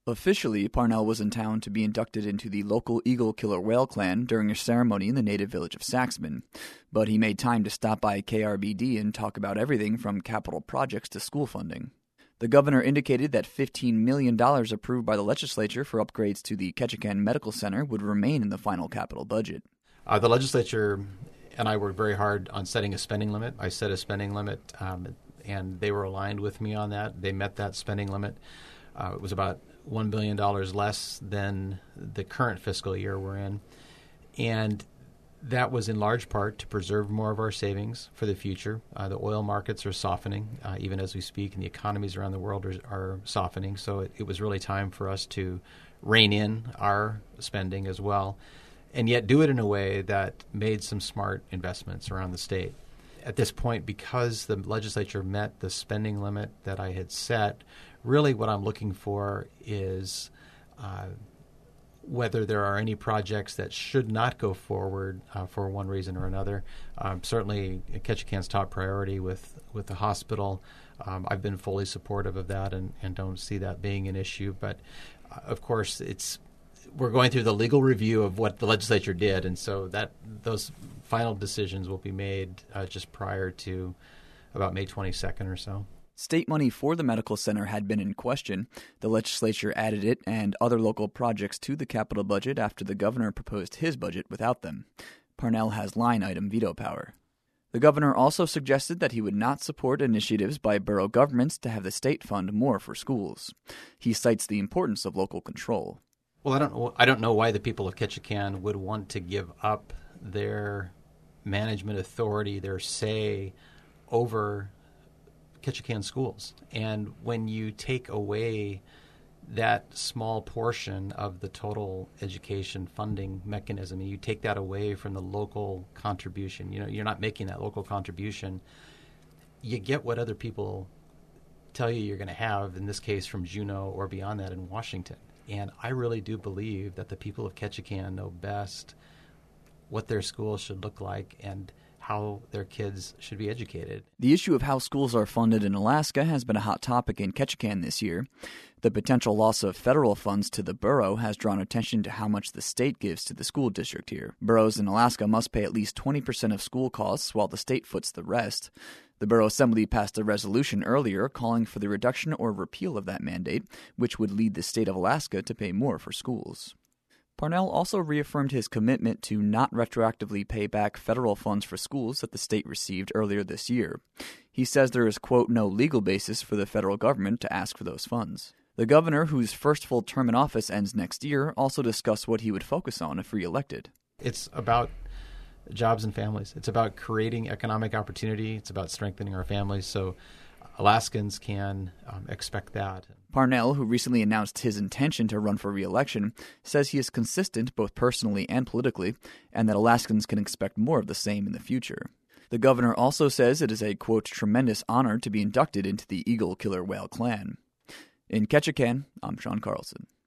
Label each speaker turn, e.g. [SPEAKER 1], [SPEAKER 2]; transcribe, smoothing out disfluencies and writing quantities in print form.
[SPEAKER 1] Officially, Parnell was in town to be inducted into the local eagle killer whale clan during a ceremony in the native village of Saxman, but he made time to stop by KRBD and talk about everything from capital projects to school funding. The governor indicated that $15 million approved by the legislature for upgrades to the Ketchikan Medical Center would remain in the final capital budget.
[SPEAKER 2] The legislature and I worked very hard on setting a spending limit. I set a spending limit, and they were aligned with me on that. They met that spending limit. It was about $1 billion less than the current fiscal year we're in. And that was in large part to preserve more of our savings for the future. The oil markets are softening, even as we speak, and the economies around the world are softening. So it was really time for us to rein in our spending as well, and yet do it in a way that made some smart investments around the state. At this point, because the legislature met the spending limit that I had set, really what I'm looking for is whether there are any projects that should not go forward for one reason or another. Certainly, Ketchikan's top priority with the hospital. I've been fully supportive of that and don't see that being an issue. But, of course, we're going through the legal review of what the legislature did, and so those final decisions will be made just prior to about May 22nd or so.
[SPEAKER 1] State money for the medical center had been in question. The legislature added it and other local projects to the capital budget after the governor proposed his budget without them. Parnell has line-item veto power. The governor also suggested that he would not support initiatives by borough governments to have the state fund more for schools. He cites the importance of local control.
[SPEAKER 2] Well, I don't know why the people of Ketchikan would want to give up their management authority, their say over Ketchikan schools. And when you take away that small portion of the total education funding mechanism, and you take that away from the local contribution, you're not making that local contribution, you get what other people tell you you're going to have, in this case from Juneau or beyond that in Washington. And I really do believe that the people of Ketchikan know best what their schools should look like and how their kids should be educated.
[SPEAKER 1] The issue of how schools are funded in Alaska has been a hot topic in Ketchikan this year. The potential loss of federal funds to the borough has drawn attention to how much the state gives to the school district here. Boroughs in Alaska must pay at least 20% of school costs, while the state foots the rest. The Borough Assembly passed a resolution earlier calling for the reduction or repeal of that mandate, which would lead the state of Alaska to pay more for schools. Parnell also reaffirmed his commitment to not retroactively pay back federal funds for schools that the state received earlier this year. He says there is, quote, no legal basis for the federal government to ask for those funds. The governor, whose first full term in office ends next year, also discussed what he would focus on if reelected.
[SPEAKER 2] It's about jobs and families. It's about creating economic opportunity. It's about strengthening our families. So Alaskans can expect that.
[SPEAKER 1] Parnell, who recently announced his intention to run for re-election, says he is consistent both personally and politically, and that Alaskans can expect more of the same in the future. The governor also says it is a, quote, tremendous honor to be inducted into the Eagle Killer Whale clan. In Ketchikan, I'm Sean Carlson.